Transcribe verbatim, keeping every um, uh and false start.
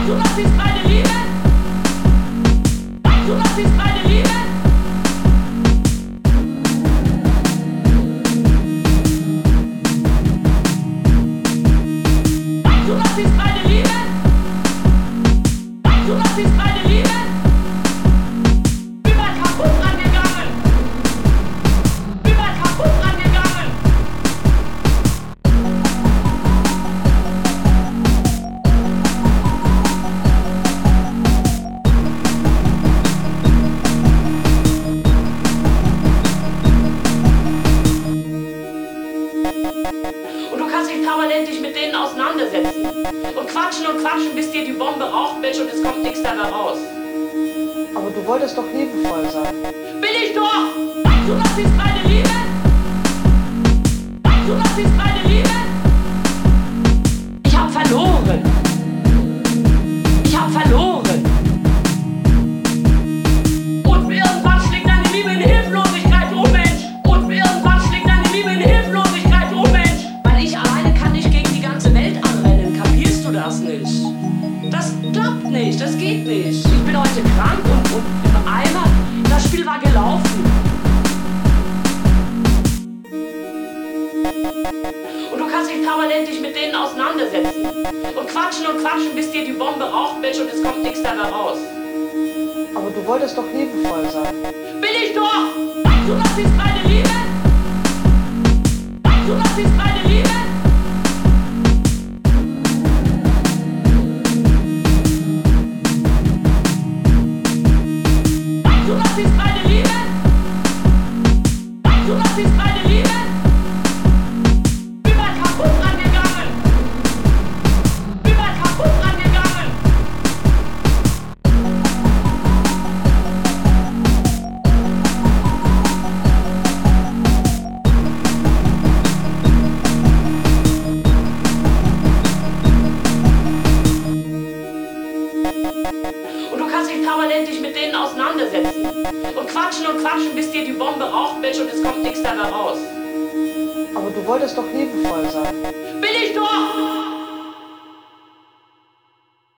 Weißt du noch, wie's meine Liebe? Weißt du noch, wie's meine Liebe? Weißt du noch, wie's meine Liebe? Weißt du noch, wie's meine Liebe? Überall kaputt angegangen. Überall kaputt angegangen. Und du kannst dich permanent dich mit denen auseinandersetzen. Und quatschen und quatschen, bis dir die Bombe raucht, Mensch, und es kommt nichts dabei raus. Aber du wolltest doch liebevoll sein. Bin ich doch! Weißt du noch, wie's meine Liebe? Weißt du noch, wie's meine Liebe? Ich hab verloren. Ich hab verloren. Und irgendwann schlägt deine Liebe in Hilflosigkeit um, Mensch. Und irgendwann schlägt deine Liebe in Hilflosigkeit um, Mensch. Weil ich alleine kann nicht gegen die ganze Welt anrennen. Kapierst du das nicht? Das klappt nicht, das geht nicht. Ich bin heute krank und, und im Eimer. Das Spiel war gelaufen. Und du kannst dich permanent dich mit denen auseinandersetzen. Und quatschen und quatschen, bis dir die Bombe raucht, Mensch, und es kommt nichts dabei raus. Aber du wolltest doch liebevoll sein. Bin ich doch! Weißt du noch, wie's meine Liebe? Weißt du noch, wie's meine Liebe? Weißt du noch, wie's meine Liebe? Weißt du noch, wie's meine Liebe? Überall kaputt angegangen. Überall kaputt angegangen. Und du kannst dich permanent dich mit denen auseinandersetzen. Und quatschen und quatschen, bis dir die Bombe raucht, Mensch, und es kommt nichts dabei raus. Aber du wolltest doch liebevoll sein. Bin ich doch!